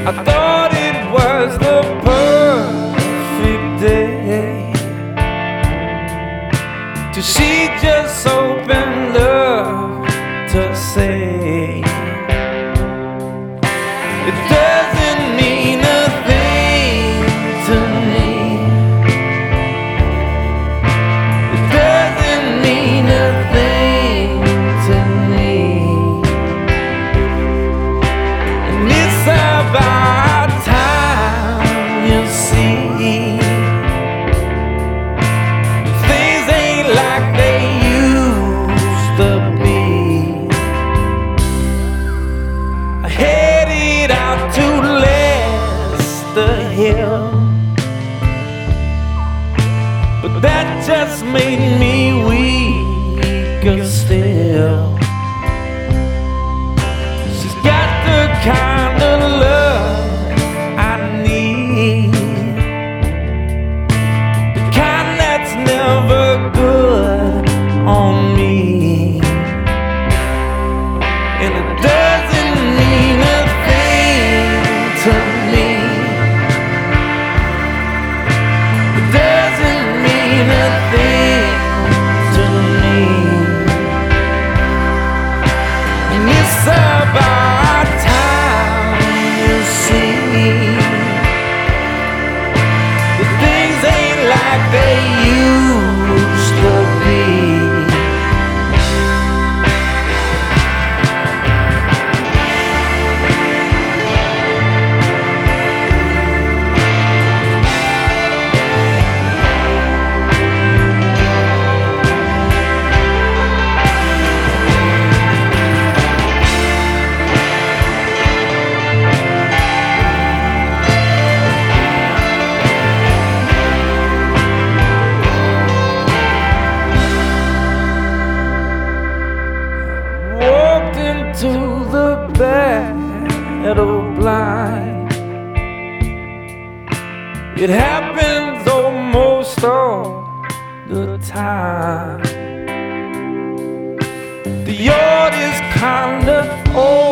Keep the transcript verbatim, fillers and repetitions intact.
I thought it was the perfect day till she just opened up to say it doesn't mean a thing to me. It doesn't mean a thing to me. And it's about time, you see. Things ain't like they used to be. I headed out to Leicester Hill, but that just made me weaker still. She's got the kind of love I need, the kind that's never good on me. And it doesn't mean a thing to me. It doesn't mean a thing to me. And it's about time, you see. The things ain't like they used to be. Walked into the battle blind. It happens almost all the time. The yard is kinda old.